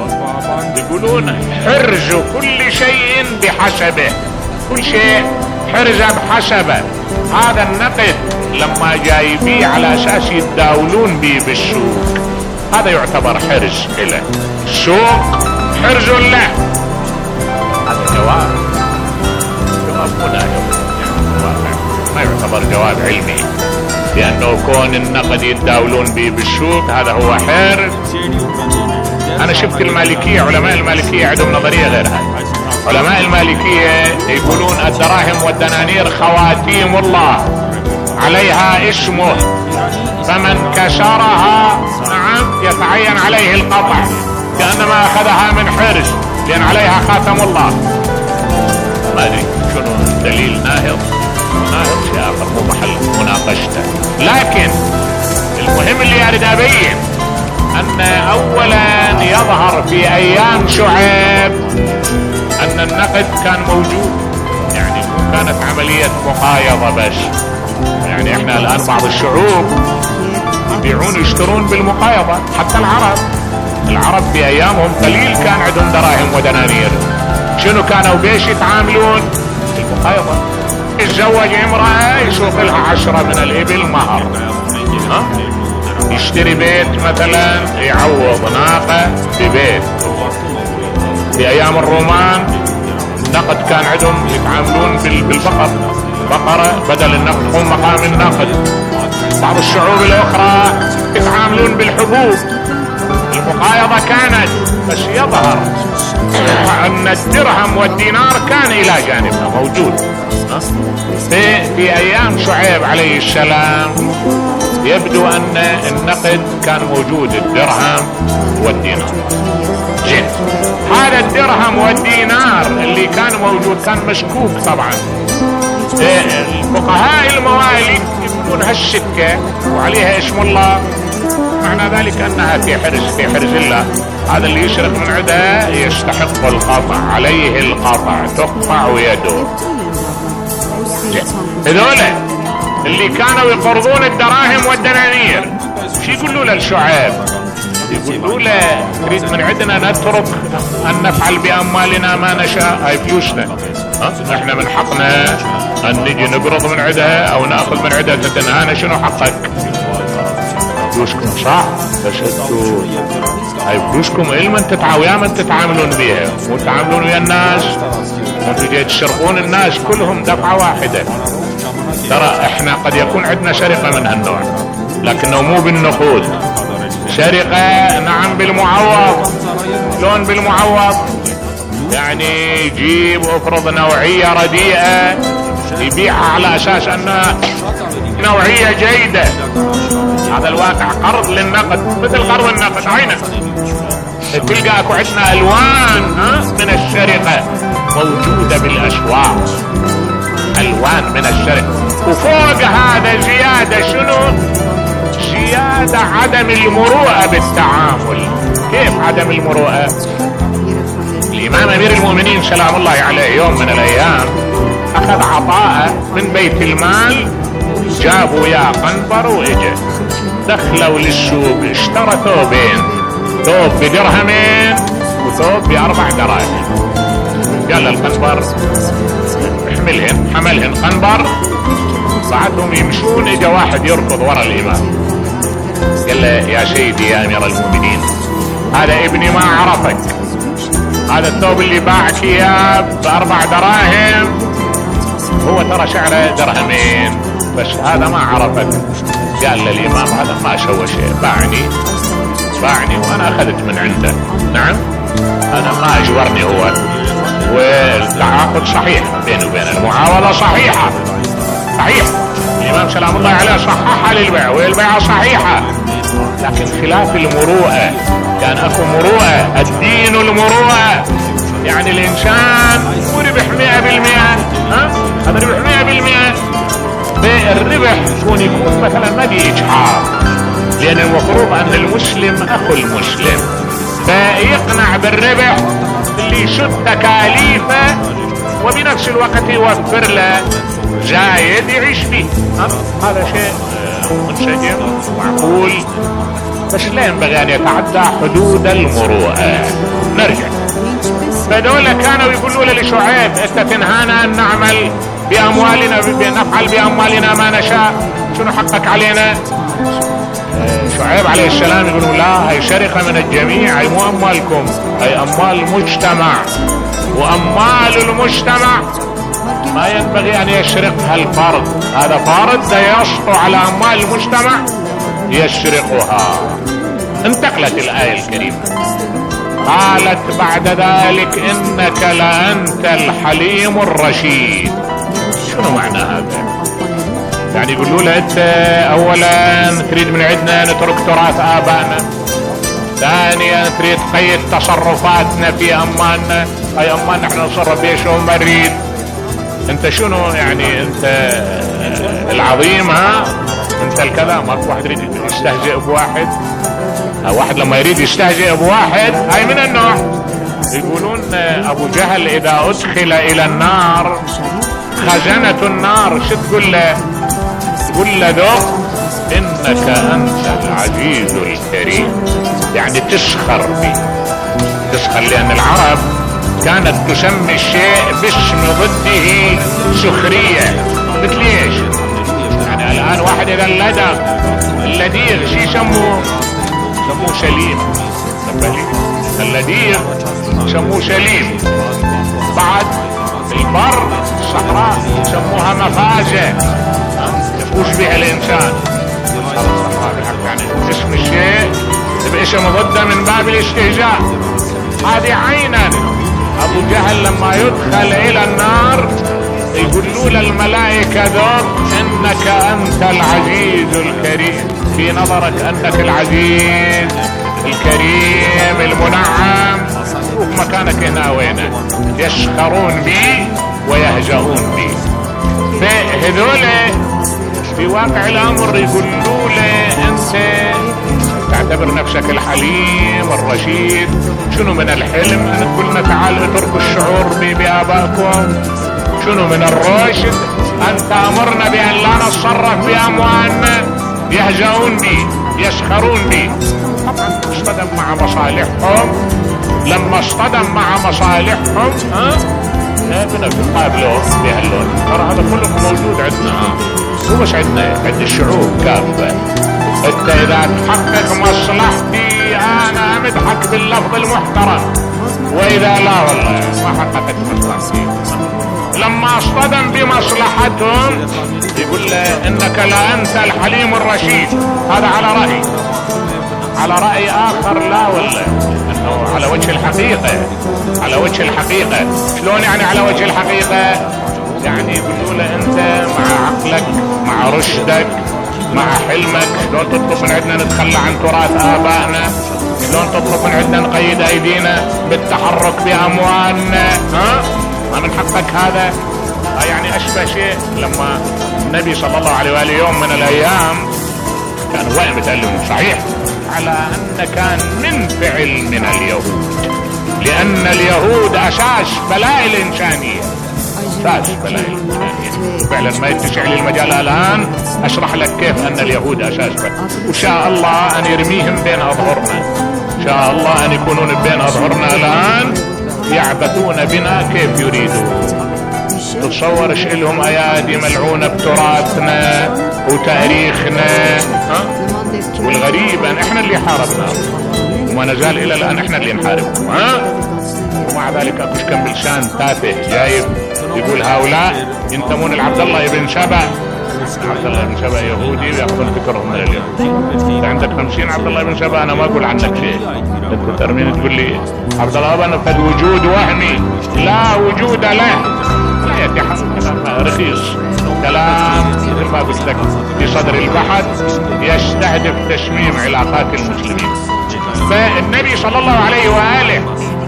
يقولون حرز كل شيء بحسبه، كل شيء حرزه بحسبه. هذا النقد لما جايبيه على اساس يتداولون به بالسوق هذا يعتبر حرز له، السوق حرز له. هذا جواب هنا ما يعتبر جواب علمي، لأنه كون النقد يتداولون به بالسوق هذا هو حرز. أنا شفت المالكية، علماء المالكية عندهم نظرية غير هاي. علماء المالكية يقولون الدراهم والدنانير خواتيم الله عليها اسمه، فمن كسرها نعم يتعين عليه القطع كأنما أخذها من حرز لأن عليها خاتم الله. ما أدري شنو الدليل، ناهض شيء آخر مو محل مناقشته، لكن المهم اللي أريد أبين أن أولا يظهر في أيام شعيب أن النقد كان موجود، يعني كانت عملية مقايضة بس. يعني احنا الآن بعض الشعوب يبيعون ويشترون بالمقايضة، حتى العرب في أيامهم قليل كان عندهم دراهم ودنانير، شنو كانوا بيش يتعاملون؟ المقايضة. يتزوج امرأة يسوق لها 10 من الإبل مهر، يشتري بيت مثلا يعوض ناقة ببيت. في أيام الرومان النقد كان عندهم يتعاملون بالبقر، بقرة بدل النقد تقوم مقام النقد. بعض الشعوب الأخرى يتعاملون بالحبوب. المقايضة كانت، بس يظهر أن الدرهم والدينار كان إلى جانبها موجود. في أيام شعيب عليه السلام يبدو أن النقد كان موجود، الدرهم والدينار. زين، هذا الدرهم والدينار اللي كان موجود كان مشكوك طبعا. الفقهاء الموالي يقولون هالسكة وعليها اسم الله، معنى ذلك أنها في حرز الله. هذا اللي يسرق من عندها يستحق القطع، عليه القطع، تقطع يده. هذول اللي كانوا يقرضون الدراهم والدنانير شو يقولوا له الشعيب؟ يقولوا له تريد من عندنا نترك أن نفعل بأموالنا ما نشاء، هاي فلوسنا، احنا من حقنا أن نجي نقرض من عندها أو نأخذ من عندها تتنهانا، شنو حقك؟ فلوسكم صح، بس انتوا هاي فلوسكم يا من تتعاملون بها، مو تتعاملون ويا الناس، انتوا جاي تسرقون الناس كلهم دفعة واحدة. ترى احنا قد يكون عندنا سرقة من هالنوع، لكنه مو بالنقود، سرقة نعم بالمعوض. شلون بالمعوض؟ يعني يجيب افرض نوعية رديئة يبيعها على اساس انها نوعية جيدة. هذا الواقع قرض للنقد مثل قرض النقد عينه. تلقى اكو عندنا الوان من السرقة موجودة بالاسواق، الوان من السرقة. وفوق هذا زيادة شنو؟ زيادة عدم المروءة بالتعامل. كيف عدم المروءة؟ الامام امير المؤمنين سلام الله عليه يوم من الايام اخذ عطاءه من بيت المال، جابوا يا قنبر واجا دخلوا للسوق اشترى ثوبين، ثوب بدرهمين وثوب ب4 دراهم. قال للقنبر حملهن قنبر. بعدهم يمشون اجا واحد يركض ورا الامام قال له يا سيدي يا امير المؤمنين هذا ابني ما عرفك، هذا الثوب اللي باعك اياه ب4 دراهم هو ترى سعره درهمين بس هذا ما عرفك. قال للامام هذا ما سوى شيء، باعني وانا اخذت من عنده. نعم انا ما اجبرني هو، والتعاقد صحيح بينه وبين المعاوضة صحيحة. الامام سلام الله عليه صححها للبيع والبيعة صحيحة، لكن خلاف المروءة. كان اكو مروءة، الدين المروءة، يعني الانسان ربح 100%. هذا ربح 100%. بالربح يكون مثلا ما بيجحار، لان المفروض ان المسلم اخو المسلم، فيقنع بالربح اللي يشد تكاليفه وبنفس الوقت يوفر له زايد يعيش فيه. هذا شيء منسجم ومعقول، بس لا ينبغي ان يتعدى حدود المروءة. نرجع. فدول كانوا يقولوا لشعيب انت تنهانا ان نعمل باموالنا، نفعل باموالنا ما نشاء، شنو حقك علينا؟ شعيب عليه السلام يقولوا لا، هي سرقة من الجميع، هي مو اموالكم، هي اموال المجتمع، واموال المجتمع ما ينبغي ان يسرقها الفرد. هذا فرد يسطو على اموال المجتمع يسرقها. انتقلت الايه الكريمه قالت بعد ذلك انك لانت الحليم الرشيد. شنو معنى هذا؟ يعني يقولوا له انت اولا تريد من عندنا نترك تراث ابائنا، ثانيا تريد تقيد تصرفاتنا في اموالنا، اي اموالنا احنا نصرف بيه شو ما نريد. انت شنو يعني؟ انت العظيم انت الكذا. ماكو واحد يريد يستهزئ بواحد، واحد لما يريد يستهزئ بواحد هاي من النوع. يقولون ابو جهل اذا ادخل الى النار خزنة النار شو تقول له؟ تقول له ذوق انك انت العزيز الكريم، يعني تسخر به، تسخر. لان العرب كانت تسمي الشيء باسم ضده سخرية. مثل ايش؟ يعني الان واحد اذا اللديغ شي يسموه سليم. اللديغ يسموه سليم. بعد البر الصحراء يسموها مفازة يفوز بها الانسان. يعني اسم الشيء باسم ضده من باب الاستهزاء. هذه عينا. ابو جهل لما يدخل الى النار يقولوا للملائكة ذوق انك انت العزيز الكريم، في نظرك انك العزيز الكريم المنعم، شوف مكانك هنا وينه. يسخرون بي ويهزؤون بي. فهذول في واقع الامر يقولوا له انت تعتبر نفسك الحليم الرشيد. شنو من الحلم ان تقولنا تعال اتركوا الشعور بابائكم؟ شنو من الرشد ان تامرنا بان لا نتصرف باموالنا؟ يهزؤون بي يسخرون بي. طبعا اصطدم مع مصالحهم. لما اصطدم مع مصالحهم بنقابله بهاللون. ترى هذا كله موجود عندنا، مو بس عندنا، عند الشعوب كافة. انت اذا تحقق مصلحتي انا امدحك باللفظ المحترم، واذا لا والله ما حققت مصلحتي. لما اصطدم بمصلحتهم يقول له انك لا انت الحليم الرشيد. هذا على على رأي آخر لا والله أنه على وجه الحقيقة. على وجه الحقيقة. شلون يعني على وجه الحقيقة؟ يعني يقولوا له أنت مع عقلك مع رشدك مع حلمك شلون تطلب من عندنا نتخلى عن تراث آبائنا؟ شلون تطلب من عندنا نقيد أيدينا بالتحرك بأموالنا؟ ما من حقك هذا؟ يعني أشبه شيء لما النبي صلى الله عليه وآله يوم من الأيام كان هو متألم صحيح على أن كان من فعل من اليهود، لأن اليهود أساس بلاء الإنسانية. أساس بلاء الإنسانية فعلا ما يتسع لي المجال الآن أشرح لك كيف أن اليهود أساس بلاء. وإن شاء الله أن يرميهم بين أظهرنا، إن شاء الله أن يكونون بين أظهرنا الآن يعبثون بنا كيف يريدون. تتصور ايش لهم ايادي ملعونة بتراثنا وتاريخنا. والغريب ان احنا اللي حاربنا وما نزال الى الان احنا اللي نحارب. ومع ذلك اكوش كم بلسان تافه جايب يقول هؤلاء ينتمون لعبد الله بن سبأ. عبد الله بن سبأ يهودي ويأخذون فكرهم من اليهود. انت عندك 50 عبد الله بن سبأ، انا ما اقول عنك شيء. انت ترمين تقول لي عبد الله بن قد وجود وهمي لا وجود له. لا يتحمل كلام رخيص، كلام مثل ما قلت لك في صدر البحث يستهدف تشميم علاقات المسلمين. فالنبي صلى الله عليه وآله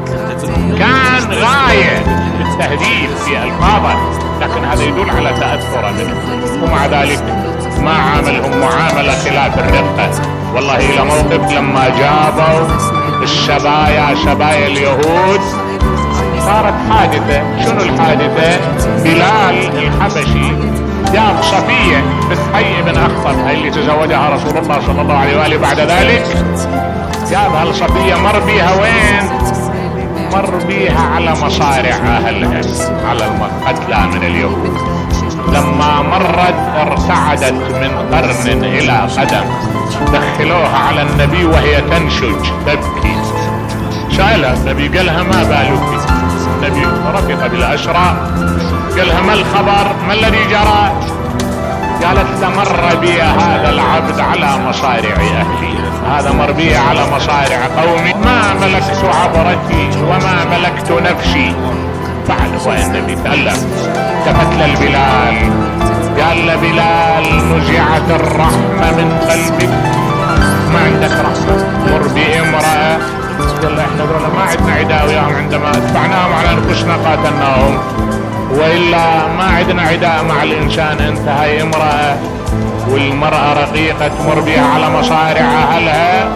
كان غاية التهديد في ألفاظه، لكن هذا يدل على تأثر منه. ومع ذلك ما عاملهم معاملة خلاف الرقة. والله إلى موقف لما جابوا الشبايا شبايا اليهود صارت حادثة. شنو الحادثة؟ بلال الحبشي جاب صفية بنت حي بن أخطب اللي تزوجها رسول الله صلى الله عليه وآله. بعد ذلك جابها الصفية مر بيها وين؟ مر بيها على مصارع أهلها، على القتلى من اليهود. لما مرت ارتعدت من قرن إلى قدم، دخلوها على النبي وهي تنشج تبكي. سألها النبي قالها ما بالك؟ النبي رفق بالأشراء قالها ما الخبر؟ ما الذي جرى؟ قالت مر بي هذا العبد على مصارع أهلي، هذا مر بي على مصارع قومي، ما ملكت عبرتي وما ملكت نفسي. بعد هو النبي تألم التفت للبلال قال لبلال نزعت الرحمة من قلبك، ما عندك رحمة. مر بامرأة قال له احنا قلنا ما عندنا عداء وياهم، عندما دفعناهم على انفسنا قاتلناهم، والا ما عندنا عداء مع الانسان. انت هاي امرأة والمرأة رقيقة تمر بها على مصارع اهلها.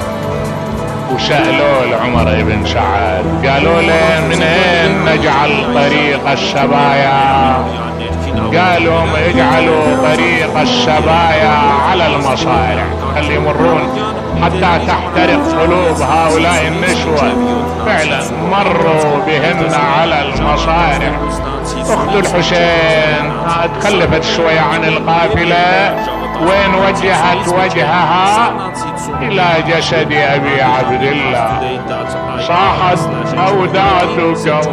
وسألوا لعمر بن سعد قالوا له من اين نجعل طريق السبايا؟ قالوا اجعلوا طريق السبايا على المصارع، خلي يمرون حتى تحترق قلوب هؤلاء النسوة. فعلا مروا بهن على المصارع. اخت الحسين تخلفت شوية عن القافلة، وين وجهت وجهها؟ الى جسد ابي عبد الله. صاحت اودعتك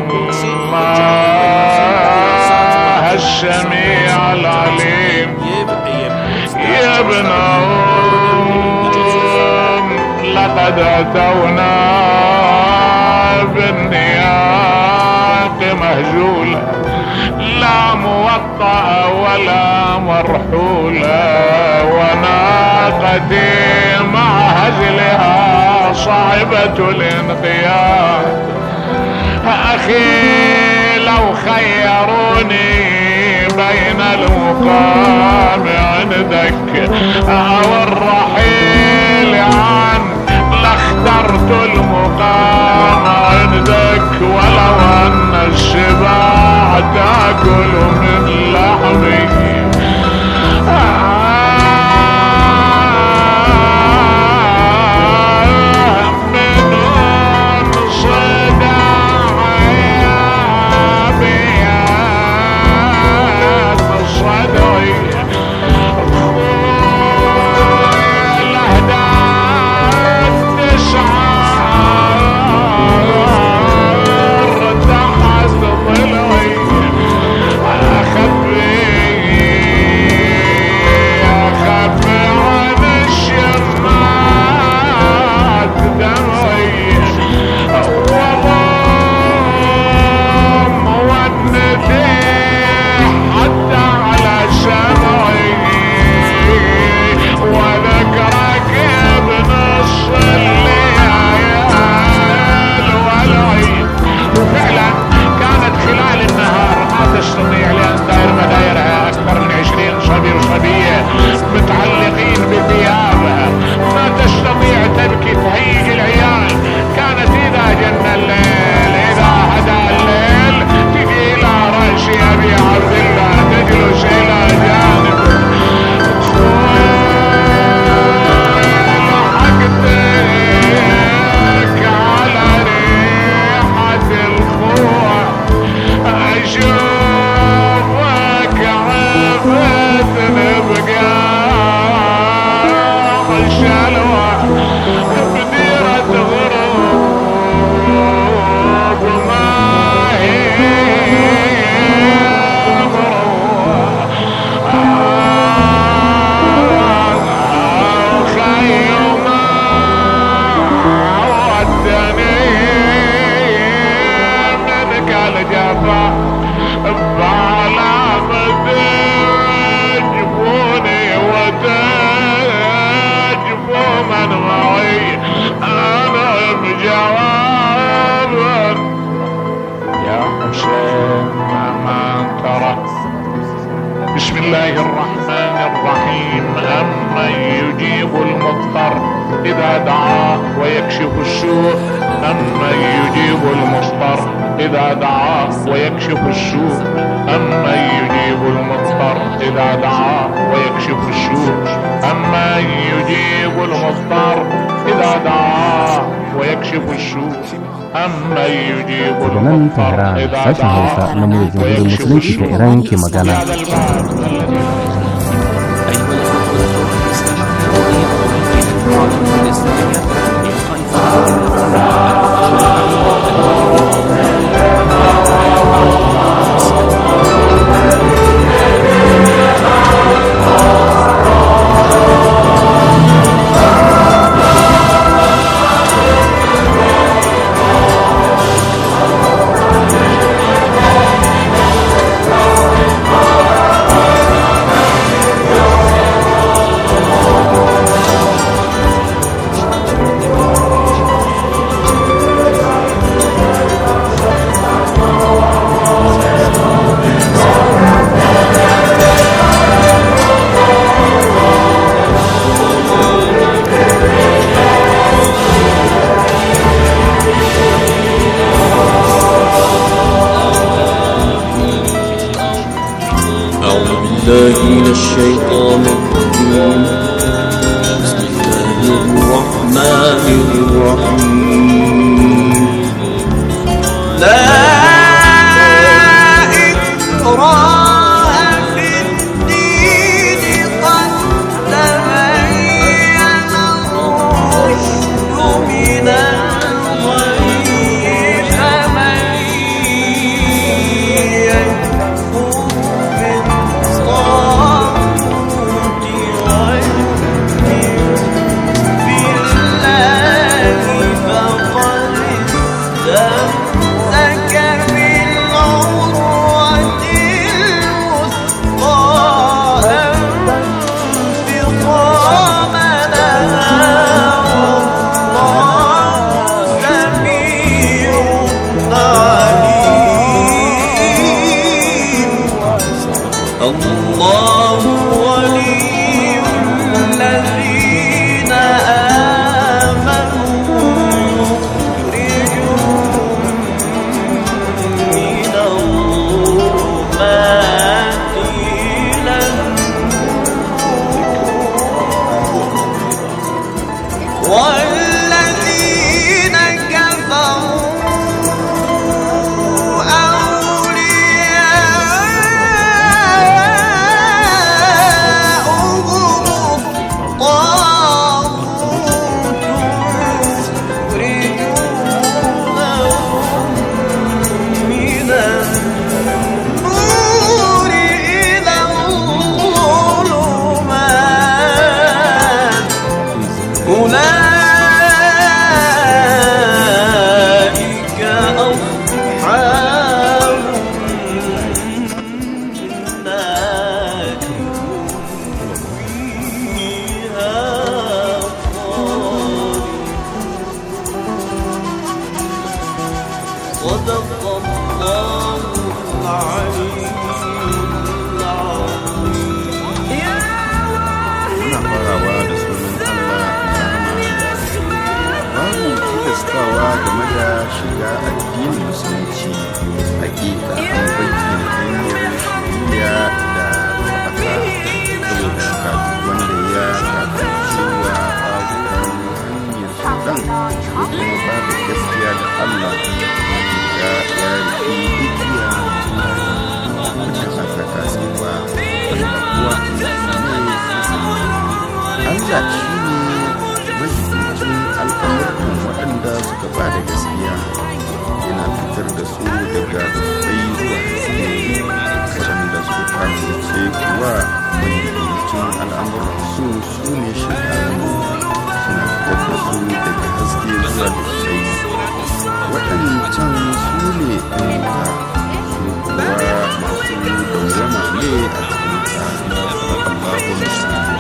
الله السميع العليم يا ابن لقد اتونا بالنياق مهزولا، لا موطأ ولا مرحولا، وناقتي مع هزلها صعبة الانقياد. أخي لو خيروني بين المقام عندك أو الرحيل عنك لاخترت المقام عندك، ولو أن السباع تأكل من لحمك. أخذ الشلوى بديرة غروب ما هي خيوما ودني منك الجفا بعلام تجفوني وتجفو من معي انا بجواب يا حسين ما ترى. بسم الله الرحمن الرحيم. أمن يجيب المضطر إذا دعاه ويكشف السوء. أمن يجيب المضطر إذا دعاه ويكشف السوء. أمن يجيب المضطر إذا دعاه ويكشف السوء. أمن يجيب المضطر إذا دعاه ويكشف السوء. أما يجيب المضطر إذا دعاه ويكشف من الشيطان الرجيم. بسم الله الرحمن الرحيم. لا إكراه في الدين قد تبين الرشد من الغي فمن يكفر بالطاغوت ويؤمن بالله فقد استمسك بالعروة الوثقى لا انفصام لها والله سميع عليم. الله ولي الذين آمنوا يخرجهم من الظلمات إلى النور والذين كفروا أولئك أصحاب النار فيها خالدون. صدق الله العلي Muna farawa da sunan Allah mai babu tilastawa game da shiga addinin musulunci. Hakika an bayyana hanyar shiriya da faɗaka saboda haka wanda ya cewa abokan hanyar shaitan da kuma babu gaskiya da Allah ya rufi igiya wacce aka kasewa wanda kuwa Allah shi ne ba da gaskiya yana fitar da su daga dubbai zuwa haske, waɗanda suka kafirce kuwa mafificin al'amuransu su ne shekaru suna fitar da su daga haske zuwa dubbai. Waɗancan su ne ɗan wuta, su kuwa masu dawwama ne a cikin ta. Allahu Musulmi.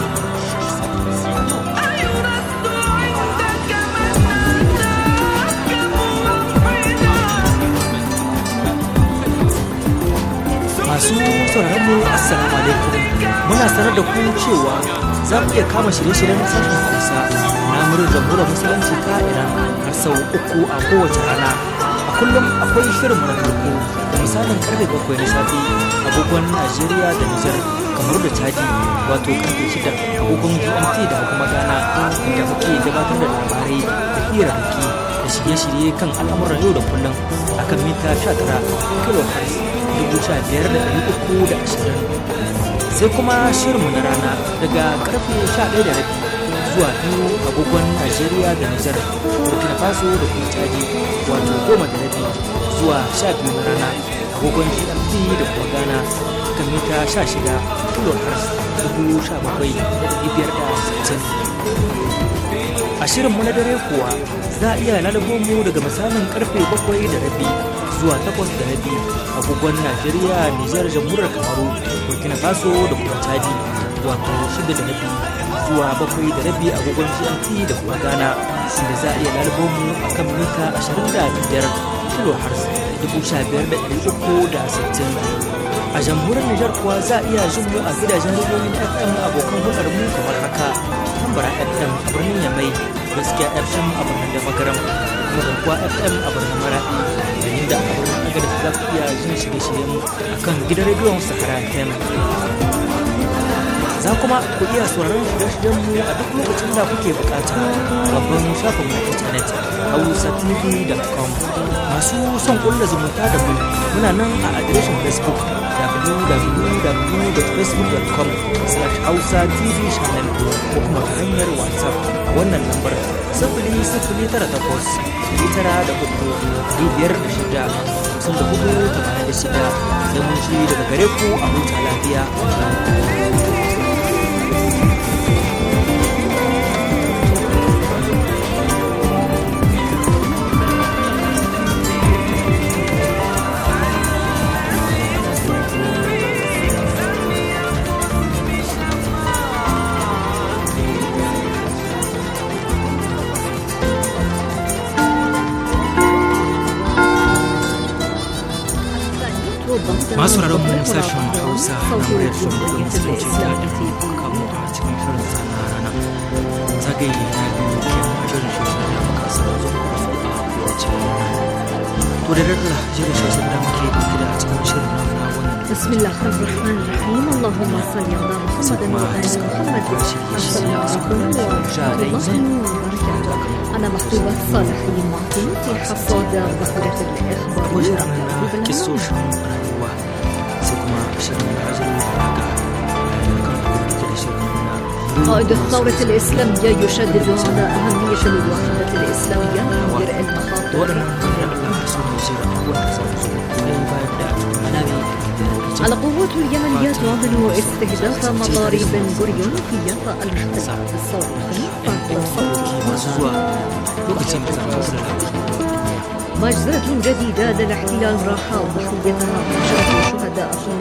Masu sauraron mu assalamu alaikum, muna sanar da ku cewa za ku iya kama shirye-shiryen sashen Hausa na muryar jamhuriyar musulunci ta Iran har sau 3 a kowace rana. A kullum akwai shirin mu na farko da misalin karfe 7 na safe agogon Najeriya da Nijar, kamar da Chadi, wato karfe 6 agogon GMT da kuma Ghana, da muke gabatar da labarai da hirarraki da shirye-shirye kan al'amuran yau da kullum akan mita 19 kHz 15,320. Sai kuma shirinmu na rana daga karfe 11:30 zuwa 2 agogon Najeriya da Nijar, Burkina Faso da kuma Chadi, wato 10:30 zuwa 12 na rana agogon GMT da kuma Ghana kan mita 16 kHz 17,560. A shirinmu na dare kuwa za a iya lalabo mu daga misalin karfe 7:30 zuwa 8:30 agogon Najeriya, Nijar, Jamhuriyar Kamaru, Burkina Faso da kuma Chadi, wato 6:30 zuwa 7:30 agogon GMT da kuma Ghana, inda za a iya lalabo mu a kan mita 25 kHz 15,360. A jamhuriyar Nijar kuwa za a iya jin mu a gidajen rediyoyin FM abokan hulɗar mu kamar haka: Tambara FM a birnin Yamai, Gaskiya FM a birnin Damagaram, kuma Garkuwa FM a birnin Maraɗi, yayin da a birnin Agadez za ku iya jin shirye-shiryen mu a kan gidan rediyon Sahara FM. Za kuma ku iya sauraron shirye-shiryen mu a duk lokacin da kuke bukata babban shafin mu na intanet hausatv.com. Masu son kulla zumunta da mu muna nan a adireshin Facebook www.facebook.com/hausatv channel ko kuma ta hanyar WhatsApp a wannan lambar 00983-556-5486 da mun shi daga gare ku a huta lafiya. Masu mu sashen Hausa na muryar jamhuriyar musulunci ta Iran kamo a cikin shirin sana rana zagaye na biyu ke shirin shoshin da muka sanar zuwa da su a kowace rana. To da daddala shirin shoshin da muke dauke da cikin shirin na wannan. Bismillahirrahmanirrahim. Allahumma salli ala Muhammadin wa ali Muhammad. Assalamu alaikum wa rahmatullahi wa barakatuh. أنا محبوبة صالحين معكم في حصاد ذخيرة الإخبار. وجرنا كسوشن رأيوا سكما شرنا عجل قائد الثورة الإسلامية يشدد على أهمية الوحدة الإسلامية من درء المخاطر. القوات اليمنية تعلن استهداف مطار بن غوريون في يافا المحتلة بالصواريخ مجزرة جديدة للاحتلال راح ضحيتها 10 شهداء